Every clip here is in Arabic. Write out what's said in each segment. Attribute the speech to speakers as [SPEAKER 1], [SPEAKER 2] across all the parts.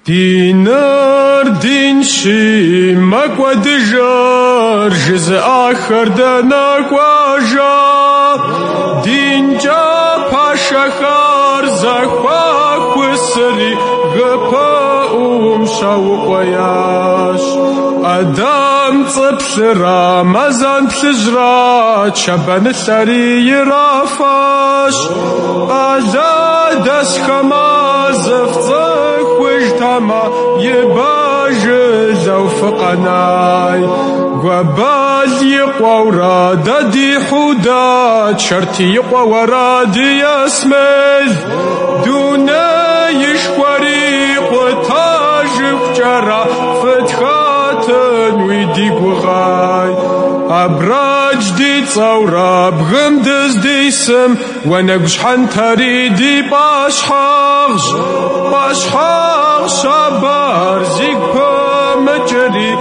[SPEAKER 1] Динар динши маквадыжар жиз ахардана кважа динджа пашахар захвахвысри гпа шауқаяш адам цыплыра мазан плыжра чабаны лари ирафаш ала дасхамазовца Тама ебажи зауфқанай Гвабаз еқваура дади худа Чарти еқваура ди ясмез Дуна ешқвари қватажи вчара Фетхатан уиди гуғай Абрач ди цаура бгымдыз дисым Ванагушхан тари ди башхағж شبار زيك مجري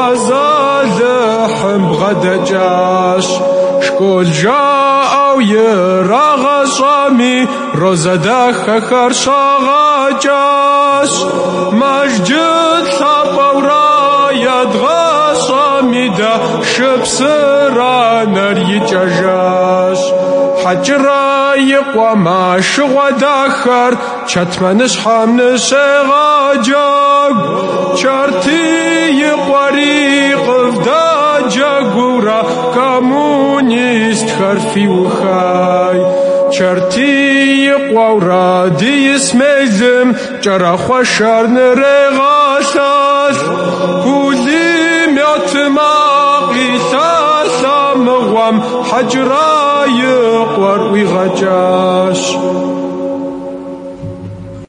[SPEAKER 1] أزالحم بغدجاش شكول جاء ويراغ صامي روزا خخر شاغجاش مجد ثابورا يدغى صامي دا شبسرا نريجاش حجرا يقوى ما شغوى داخر چتمنش حمنش غاجاق چارتی يقواري قفدا جاقورا كامونيست خرفي وخاي چارتی يقوارا دي اسميزم جرا خوشار نرغاساس كولي مياتماقي ساسا مغوام حجرا يقوار ويغاجاش